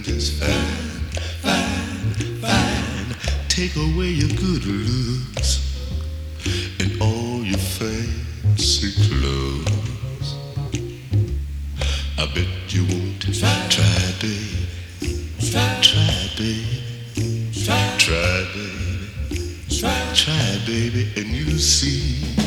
just fine, fine, fine. Take away your good looks and all your fancy clothes. I bet you won't try, baby. Try, baby. Try, baby. Try, baby, and you'll see.